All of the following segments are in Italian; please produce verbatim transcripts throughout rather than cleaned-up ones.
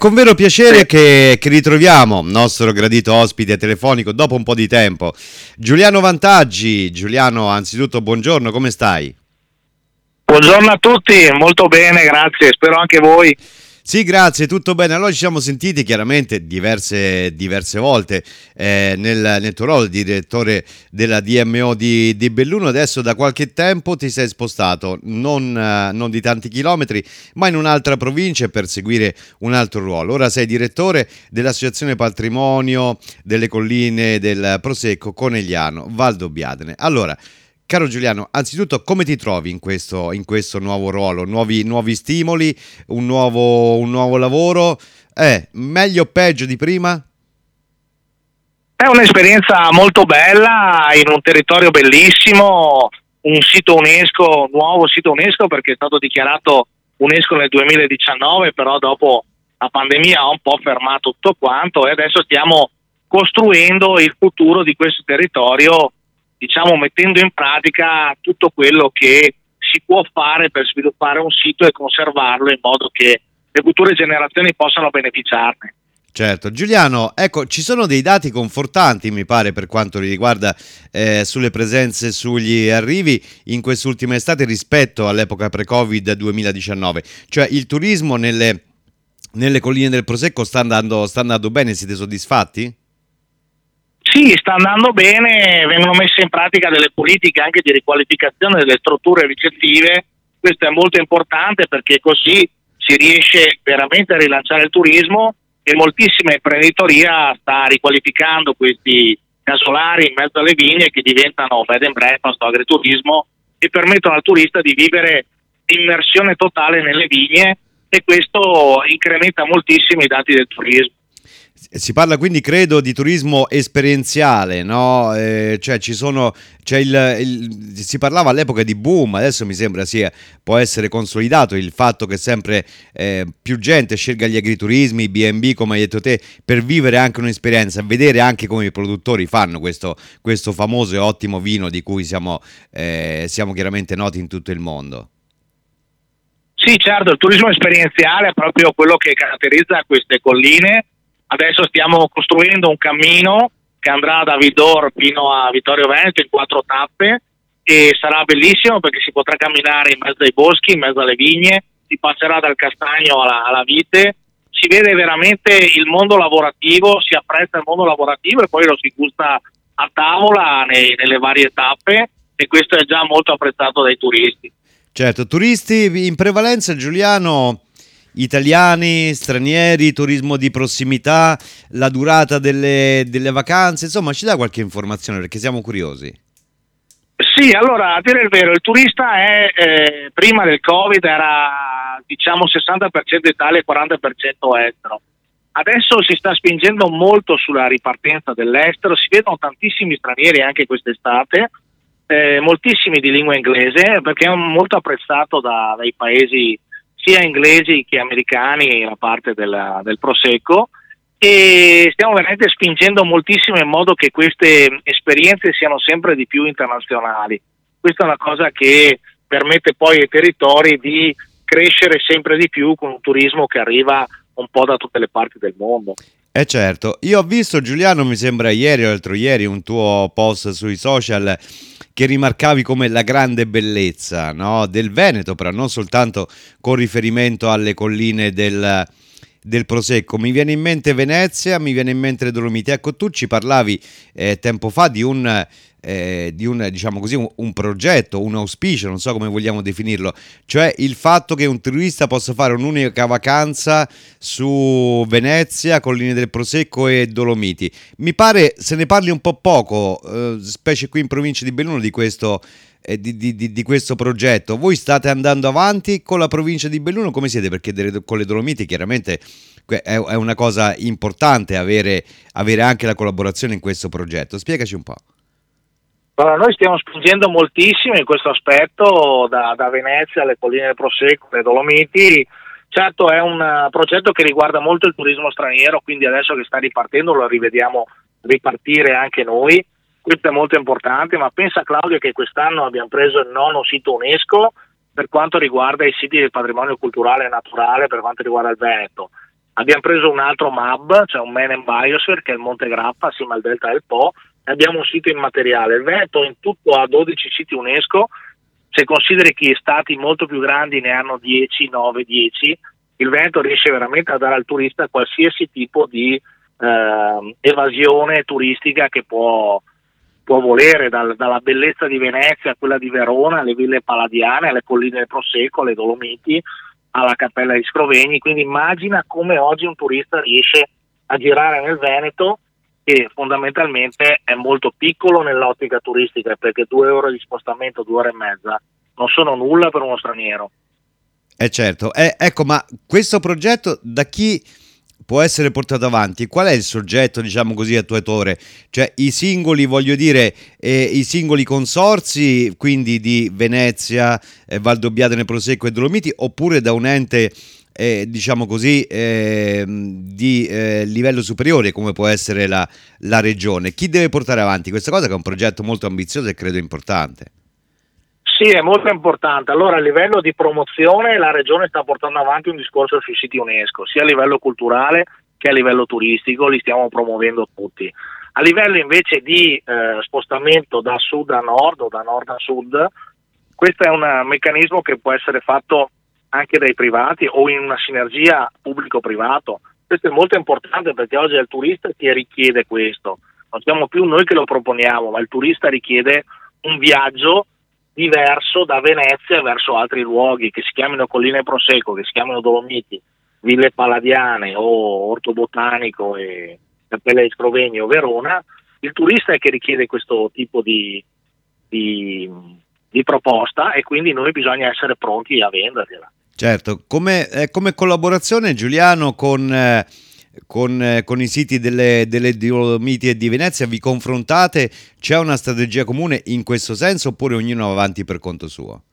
Con vero piacere Sì. che, che ritroviamo il nostro gradito ospite telefonico dopo un po' di tempo, Giuliano Vantaggi. Giuliano, anzitutto buongiorno, come stai? Buongiorno a tutti, molto bene, grazie, spero anche voi. Sì, grazie, tutto bene. Allora ci siamo sentiti chiaramente diverse, diverse volte eh, nel, nel tuo ruolo di direttore della D M O di, di Belluno. Adesso da qualche tempo ti sei spostato, non, eh, non di tanti chilometri, ma in un'altra provincia per seguire un altro ruolo. Ora sei direttore dell'Associazione Patrimonio delle Colline del Prosecco Conegliano Valdobbiadene. Allora, caro Giuliano, anzitutto come ti trovi in questo, in questo nuovo ruolo? Nuovi, nuovi stimoli, un nuovo, un nuovo lavoro? Eh, meglio o peggio di prima? È un'esperienza molto bella in un territorio bellissimo, un sito UNESCO, nuovo sito UNESCO perché è stato dichiarato UNESCO nel duemiladiciannove, però dopo la pandemia ha un po' fermato tutto quanto e adesso stiamo costruendo il futuro di questo territorio, diciamo mettendo in pratica tutto quello che si può fare per sviluppare un sito e conservarlo in modo che le future generazioni possano beneficiarne. Certo, Giuliano, ecco, ci sono dei dati confortanti, mi pare, per quanto riguarda eh, sulle presenze, sugli arrivi in quest'ultima estate rispetto all'epoca pre-Covid duemiladiciannove. Cioè il turismo nelle, nelle colline del Prosecco sta andando, sta andando bene, siete soddisfatti? Sì, sta andando bene, vengono messe in pratica delle politiche anche di riqualificazione delle strutture ricettive, questo è molto importante perché così si riesce veramente a rilanciare il turismo e moltissima imprenditoria sta riqualificando questi casolari in mezzo alle vigne che diventano bed and breakfast o agriturismo e permettono al turista di vivere immersione totale nelle vigne e questo incrementa moltissimo i dati del turismo. Si parla quindi, credo, di turismo esperienziale, no? Eh, cioè ci sono, c'è il, il- si parlava all'epoca di boom, adesso mi sembra sia, può essere consolidato il fatto che sempre eh, più gente scelga gli agriturismi, i B and B, come hai detto te, per vivere anche un'esperienza, vedere anche come i produttori fanno questo, questo famoso e ottimo vino di cui siamo, eh, siamo chiaramente noti in tutto il mondo. Sì, certo, il turismo esperienziale è proprio quello che caratterizza queste colline. Adesso stiamo costruendo un cammino che andrà da Vidor fino a Vittorio Veneto in quattro tappe e sarà bellissimo perché si potrà camminare in mezzo ai boschi, in mezzo alle vigne, si passerà dal castagno alla, alla vite, si vede veramente il mondo lavorativo, si apprezza il mondo lavorativo e poi lo si gusta a tavola nei, nelle varie tappe e questo è già molto apprezzato dai turisti. Certo, turisti in prevalenza, Giuliano, italiani, stranieri, turismo di prossimità, la durata delle, delle vacanze, insomma, ci dà qualche informazione perché siamo curiosi. Sì, allora a dire il vero, il turista è eh, prima del Covid era diciamo sessanta per cento Italia e quaranta per cento estero. Adesso si sta spingendo molto sulla ripartenza dell'estero, si vedono tantissimi stranieri anche quest'estate, eh, moltissimi di lingua inglese perché è molto apprezzato da- dai paesi sia inglesi che americani la parte della- del Prosecco e stiamo veramente spingendo moltissimo in modo che queste esperienze siano sempre di più internazionali. Questa è una cosa che permette poi ai territori di crescere sempre di più con un turismo che arriva un po' da tutte le parti del mondo. Eh certo, io ho visto, Giuliano, mi sembra ieri o l'altro ieri, un tuo post sui social che rimarcavi come la grande bellezza, no, del Veneto, però non soltanto con riferimento alle colline del, del Prosecco. Mi viene in mente Venezia, mi viene in mente le Dolomiti. Ecco, tu ci parlavi eh, tempo fa di un, eh, di un, diciamo così, un, un progetto, un auspicio, non so come vogliamo definirlo, cioè il fatto che un turista possa fare un'unica vacanza su Venezia, Colline del Prosecco e Dolomiti. Mi pare se ne parli un po' poco, eh, specie qui in provincia di Belluno, di questo, eh, di, di- di- di questo progetto. Voi state andando avanti con la provincia di Belluno? Come siete? Perché delle- con le Dolomiti chiaramente que- è, è una cosa importante avere, avere anche la collaborazione in questo progetto. Spiegaci un po'. Allora, noi stiamo spingendo moltissimo in questo aspetto, da, da Venezia alle colline del Prosecco, alle Dolomiti. Certo è un eh, progetto che riguarda molto il turismo straniero, quindi adesso che sta ripartendo lo rivediamo ripartire anche noi. Questo è molto importante, ma pensa Claudio che quest'anno abbiamo preso il nono sito UNESCO per quanto riguarda i siti del patrimonio culturale e naturale, per quanto riguarda il Veneto. Abbiamo preso un altro M A B, cioè un Man and Biosphere, che è il Monte Grappa assieme al Delta del Po, e abbiamo un sito immateriale. Il Veneto in tutto ha dodici siti UNESCO, se consideri che stati molto più grandi ne hanno dieci, nove, dieci, il Veneto riesce veramente a dare al turista qualsiasi tipo di eh, evasione turistica che può, può volere, dal, dalla bellezza di Venezia a quella di Verona, alle ville palladiane, alle colline del Prosecco, alle Dolomiti, alla Cappella di Scrovegni. Quindi immagina come oggi un turista riesce a girare nel Veneto, che fondamentalmente è molto piccolo nell'ottica turistica, perché due ore di spostamento, due ore e mezza non sono nulla per uno straniero. Eh certo, eh, ecco, ma questo progetto da chi può essere portato avanti? Qual è il soggetto, diciamo così, attuatore? Cioè i singoli, voglio dire, eh, i singoli consorzi, quindi di Venezia, eh, Valdobbiadene, Prosecco e Dolomiti, oppure da un ente, eh, diciamo così, eh, di eh, livello superiore, come può essere la, la regione? Chi deve portare avanti questa cosa, che è un progetto molto ambizioso e credo importante? Sì, è molto importante. Allora, a livello di promozione la Regione sta portando avanti un discorso sui siti UNESCO, sia a livello culturale che a livello turistico, li stiamo promuovendo tutti. A livello invece di eh, spostamento da sud a nord o da nord a sud, questo è un meccanismo che può essere fatto anche dai privati o in una sinergia pubblico-privato. Questo è molto importante perché oggi è il turista che richiede questo. Non siamo più noi che lo proponiamo, ma il turista richiede un viaggio diverso da Venezia verso altri luoghi, che si chiamino Colline Prosecco, che si chiamino Dolomiti, Ville Palladiane o Orto Botanico e Cappella di Scrovegni o Verona. Il turista è che richiede questo tipo di, di, di proposta, e quindi noi bisogna essere pronti a vendergliela. Certo, come, eh, come collaborazione, Giuliano, con, eh, con, eh, con i siti delle, delle Dolomiti e di Venezia vi confrontate? C'è una strategia comune in questo senso, oppure ognuno va avanti per conto suo?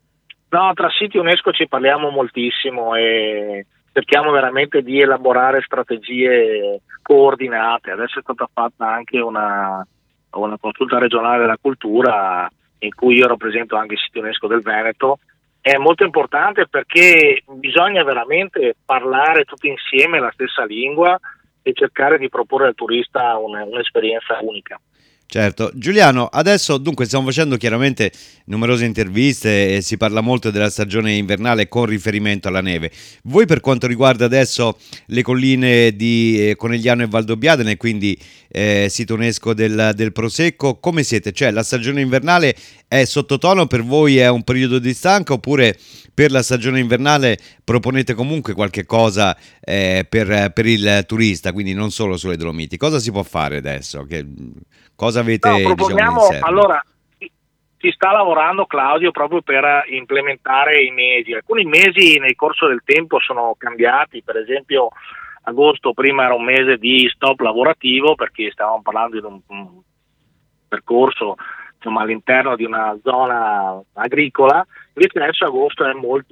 No, tra siti UNESCO ci parliamo moltissimo e cerchiamo veramente di elaborare strategie coordinate. Adesso è stata fatta anche una, una consulta regionale della cultura, in cui io rappresento anche il sito UNESCO del Veneto. È molto importante perché bisogna veramente parlare tutti insieme la stessa lingua e cercare di proporre al turista una, un'esperienza unica. Certo, Giuliano, adesso dunque stiamo facendo chiaramente numerose interviste e si parla molto della stagione invernale con riferimento alla neve. Voi, per quanto riguarda adesso le colline di eh, Conegliano e Valdobbiadene, quindi eh, sito UNESCO del, del Prosecco, come siete? Cioè la stagione invernale è sottotono, per voi è un periodo di stanca, oppure per la stagione invernale proponete comunque qualche cosa eh, per, per il turista, quindi non solo sulle Dolomiti? Cosa si può fare adesso? Che, cosa avete, No, diciamo, proponiamo, in serbo? allora, si si sta lavorando, Claudio, proprio per implementare i mesi. Alcuni mesi nel corso del tempo sono cambiati, per esempio agosto prima era un mese di stop lavorativo perché stavamo parlando di un, un percorso, insomma, all'interno di una zona agricola. Invece adesso agosto è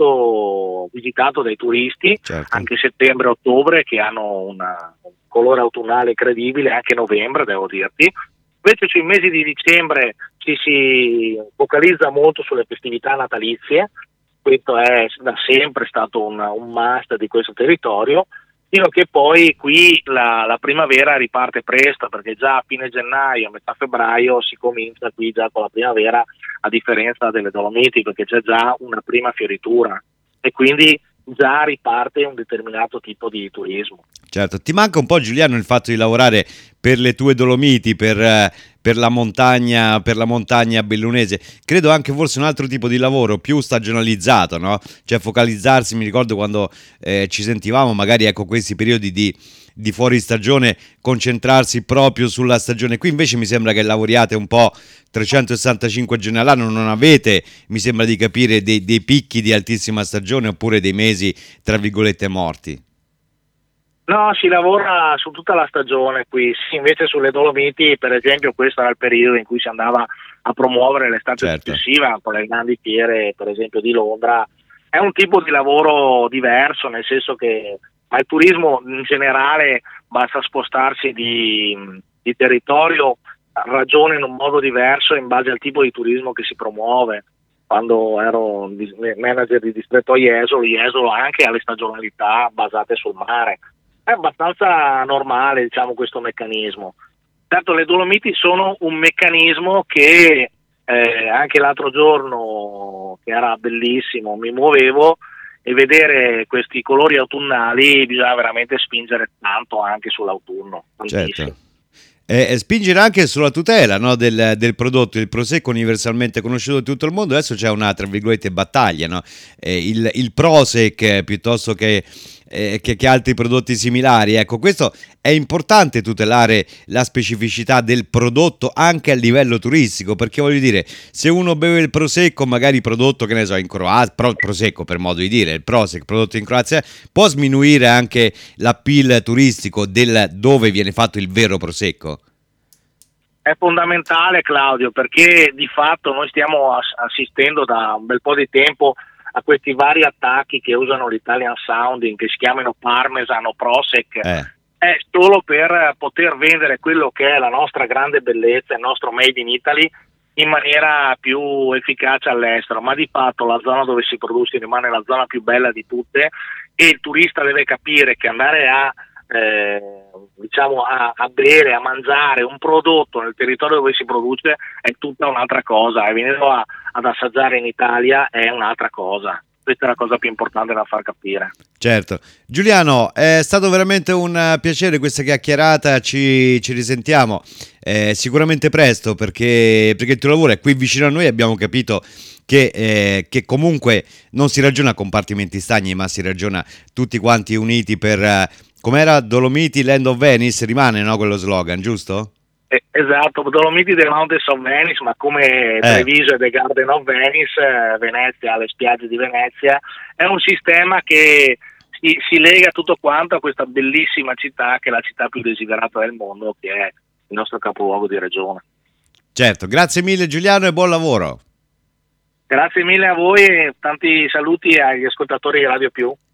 molto visitato dai turisti, Certo. anche settembre e ottobre, che hanno una, un colore autunnale incredibile, anche novembre devo dirti. Invece sui mesi di dicembre ci si focalizza molto sulle festività natalizie. Questo è da sempre stato un, un must di questo territorio, fino che poi qui la, la primavera riparte presto, perché già a fine gennaio, a metà febbraio si comincia qui già con la primavera, a differenza delle Dolomiti, perché c'è già una prima fioritura e quindi già riparte un determinato tipo di turismo. Certo, ti manca un po', Giuliano, il fatto di lavorare per le tue Dolomiti, per, eh, per la montagna, per la montagna bellunese. Credo anche forse un altro tipo di lavoro più stagionalizzato, no? Cioè focalizzarsi, mi ricordo quando eh, ci sentivamo, magari ecco questi periodi di, di fuori stagione, concentrarsi proprio sulla stagione. Qui invece mi sembra che lavoriate un po' trecentosessantacinque giorni all'anno, non avete, mi sembra di capire, dei, dei picchi di altissima stagione oppure dei mesi, tra virgolette, morti. No, si lavora su tutta la stagione qui. Sì, invece sulle Dolomiti, per esempio, questo era il periodo in cui si andava a promuovere l'estate Certo. successiva con le grandi fiere, per esempio di Londra. È un tipo di lavoro diverso, nel senso che al turismo in generale basta spostarsi di, di territorio, ragiona in un modo diverso in base al tipo di turismo che si promuove. Quando ero manager di distretto a Jesolo, Jesolo anche ha le stagionalità basate sul mare. È abbastanza normale, diciamo, questo meccanismo. Tanto le Dolomiti sono un meccanismo che eh, anche l'altro giorno, che era bellissimo, mi muovevo e vedere questi colori autunnali bisogna veramente spingere tanto anche sull'autunno, tantissimo. Certo. E, e spingere anche sulla tutela, no, del, del prodotto, il prosecco universalmente conosciuto in tutto il mondo. Adesso c'è una, tra virgolette, battaglia, no? Eh, il, il Prosec eh, piuttosto che, eh, che, che altri prodotti similari. Ecco, questo è importante, tutelare la specificità del prodotto anche a livello turistico, perché voglio dire, se uno beve il prosecco, magari prodotto, che ne so, in Croazia, pro, prosecco per modo di dire, il Prosec prodotto in Croazia, può sminuire anche l'appeal turistico del dove viene fatto il vero prosecco. È fondamentale, Claudio, perché di fatto noi stiamo ass- assistendo da un bel po' di tempo a questi vari attacchi che usano l'Italian sounding, che si chiamano Parmesan o Prosec, Eh. è solo per poter vendere quello che è la nostra grande bellezza, il nostro Made in Italy, in maniera più efficace all'estero, ma di fatto la zona dove si produce rimane la zona più bella di tutte e il turista deve capire che andare a Eh, diciamo a, a bere, a mangiare un prodotto nel territorio dove si produce è tutta un'altra cosa, e venirlo a, ad assaggiare in Italia è un'altra cosa. Questa è la cosa più importante da far capire. Certo. Giuliano, è stato veramente un piacere questa chiacchierata, ci, ci risentiamo eh, sicuramente presto, perché, perché il tuo lavoro è qui vicino a noi, abbiamo capito che, eh, che comunque non si ragiona a compartimenti stagni, ma si ragiona tutti quanti uniti per... Eh, com'era Dolomiti Land of Venice? Rimane, no, quello slogan, giusto? Eh, esatto, Dolomiti dei Mountains of Venice, ma come Eh. Treviso e The Garden of Venice, eh, Venezia, le spiagge di Venezia, è un sistema che si, si lega tutto quanto a questa bellissima città che è la città più desiderata del mondo, che è il nostro capoluogo di regione. Certo, grazie mille Giuliano e buon lavoro. Grazie mille a voi e tanti saluti agli ascoltatori di Radio Più.